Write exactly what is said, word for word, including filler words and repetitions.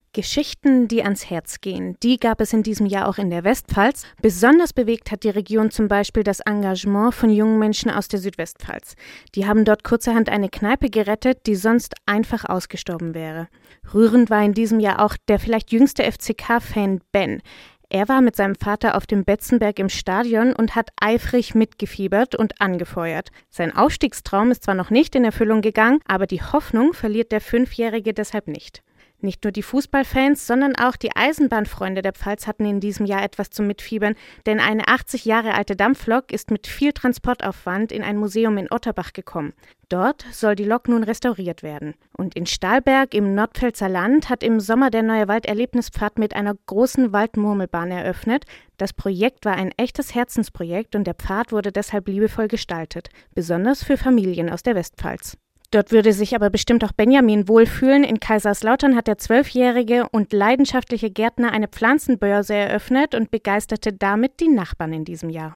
Geschichten, die ans Herz gehen, die gab es in diesem Jahr auch in der Westpfalz. Besonders bewegt hat die Region zum Beispiel das Engagement von jungen Menschen aus der Südwestpfalz. Die haben dort kurzerhand eine Kneipe gerettet, die sonst einfach ausgestorben wäre. Rührend war in diesem Jahr auch der vielleicht jüngste F C K-Fan Ben. Er war mit seinem Vater auf dem Betzenberg im Stadion und hat eifrig mitgefiebert und angefeuert. Sein Aufstiegstraum ist zwar noch nicht in Erfüllung gegangen, aber die Hoffnung verliert der Fünfjährige deshalb nicht. Nicht nur die Fußballfans, sondern auch die Eisenbahnfreunde der Pfalz hatten in diesem Jahr etwas zum Mitfiebern, denn eine achtzig Jahre alte Dampflok ist mit viel Transportaufwand in ein Museum in Otterbach gekommen. Dort soll die Lok nun restauriert werden. Und in Stahlberg im Nordpfälzer Land hat im Sommer der Neue Wald-Erlebnispfad mit einer großen Waldmurmelbahn eröffnet. Das Projekt war ein echtes Herzensprojekt und der Pfad wurde deshalb liebevoll gestaltet, besonders für Familien aus der Westpfalz. Dort würde sich aber bestimmt auch Benjamin wohlfühlen. In Kaiserslautern hat der zwölfjährige und leidenschaftliche Gärtner eine Pflanzenbörse eröffnet und begeisterte damit die Nachbarn in diesem Jahr.